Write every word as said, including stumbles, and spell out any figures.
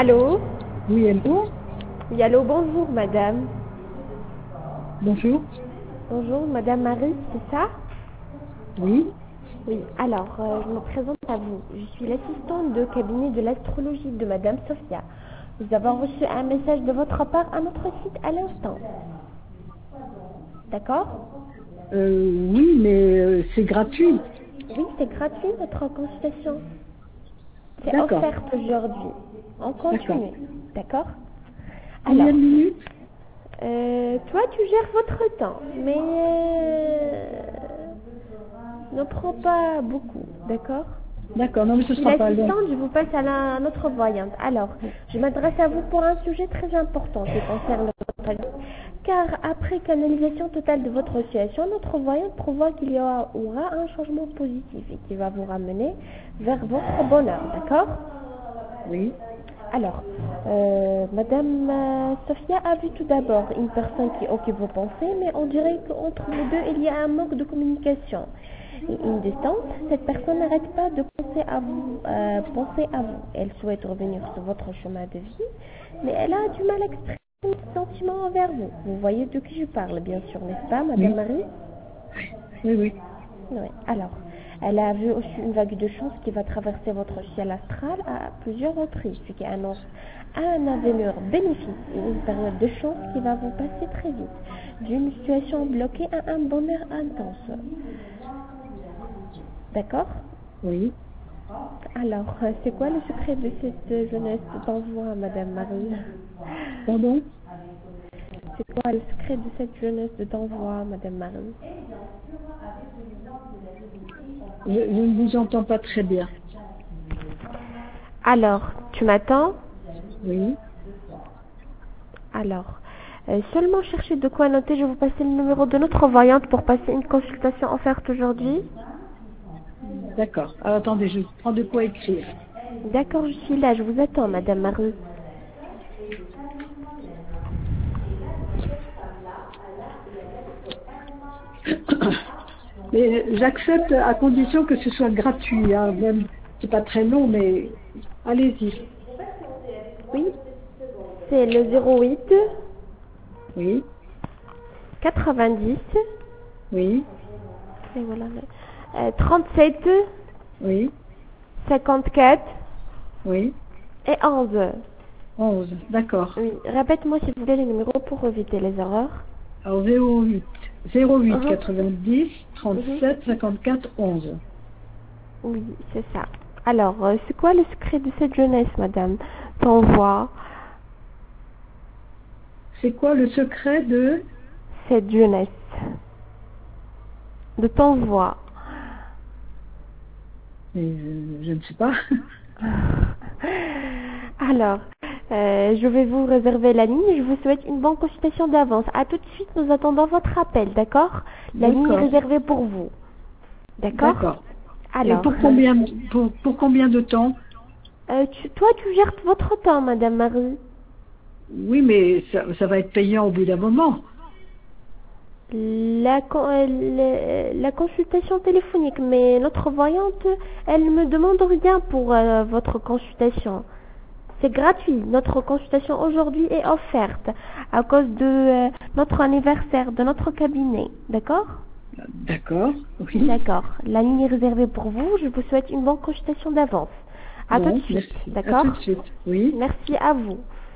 Allô? Oui, allô? Oui, allô, bonjour madame. Bonjour. Bonjour madame Marie, c'est ça? Oui. Oui, alors euh, je me présente à vous. Je suis l'assistante de cabinet de l'astrologie de madame Sophia. Nous avons reçu un message de votre part à notre site à l'instant. D'accord? Euh, oui, mais euh, c'est gratuit. Oui, c'est gratuit votre consultation. C'est D'accord. offert aujourd'hui. On D'accord. continue. D'accord? Combien Alors, de minutes? euh, toi tu gères votre temps, mais euh, ne prends pas beaucoup, d'accord? D'accord, non mais ce Si sera pas long. l'assistante, je vous passe à la, notre voyante. Alors, je m'adresse à vous pour un sujet très important qui concerne votre vie. Car après canalisation totale de votre situation, notre voyante prévoit qu'il y aura, aura un changement positif et qui va vous ramener vers votre bonheur, d'accord? Oui. Alors, euh, Madame euh, Sophia a vu tout d'abord une personne qui occupe vos pensées, mais on dirait qu'entre vous deux, il y a un manque de communication et une distance. Cette personne n'arrête pas de penser à vous, euh, penser à vous. Elle souhaite revenir sur votre chemin de vie, mais elle a du mal à exprimer ses sentiments envers vous. Vous voyez de qui je parle, bien sûr, n'est-ce pas, Madame Oui. Marie? Oui, oui. Oui. Alors, elle a vu aussi une vague de chance qui va traverser votre ciel astral à plusieurs reprises, ce qui annonce un avenir bénéfique et une période de chance qui va vous passer très vite, d'une situation bloquée à un bonheur intense. D'accord? Oui. Alors, euh, c'est quoi le secret de cette jeunesse d'envoi, Madame Marie? Pardon? C'est quoi le secret de cette jeunesse d'envoi, Madame Marie? Je, je ne vous entends pas très bien. Alors, tu m'attends? Oui. Alors, euh, seulement chercher de quoi noter, je vais vous passer le numéro de notre voyante pour passer une consultation offerte aujourd'hui. D'accord. Alors, attendez, je prends de quoi écrire. D'accord, je suis là, je vous attends, Madame Marie. Mais j'accepte à condition que ce soit gratuit. Hein. Même, c'est pas très long, mais allez-y. Oui, c'est le zéro huit Oui. quatre-vingt-dix Oui. et voilà, euh, trente-sept Oui. cinquante-quatre Oui. et onze. onze. D'accord. Oui, répète-moi s'il vous plaît les numéros pour éviter les erreurs. Alors, zéro huit. zéro huit Mhm. quatre-vingt-dix Mhm. trente-sept cinquante-quatre onze. Oui, c'est ça. Alors, euh, c'est quoi le secret de cette jeunesse, Madame? T'envoie C'est quoi le secret de... cette jeunesse de ton voix. Euh, je ne sais pas. Alors, euh, je vais vous réserver la ligne. Je vous souhaite une bonne consultation d'avance. À tout de suite, nous attendons votre appel, d'accord? La ligne est D'accord. réservée pour vous. D'accord? D'accord. Et Alors, pour combien, pour, pour combien de temps? euh, tu- toi, tu gères votre temps, Madame Marie. Oui, mais ça, ça va être payant au bout d'un moment. La, con- euh, le- la consultation téléphonique, mais notre voyante, elle ne me demande rien pour euh, votre consultation. C'est gratuit. Notre consultation aujourd'hui est offerte à cause de euh, notre anniversaire, de notre cabinet. D'accord? D'accord. Oui. D'accord. La ligne est réservée pour vous. Je vous souhaite une bonne consultation d'avance. À tout de Bon, suite. merci. À D'accord? tout de suite. Oui. Merci à vous.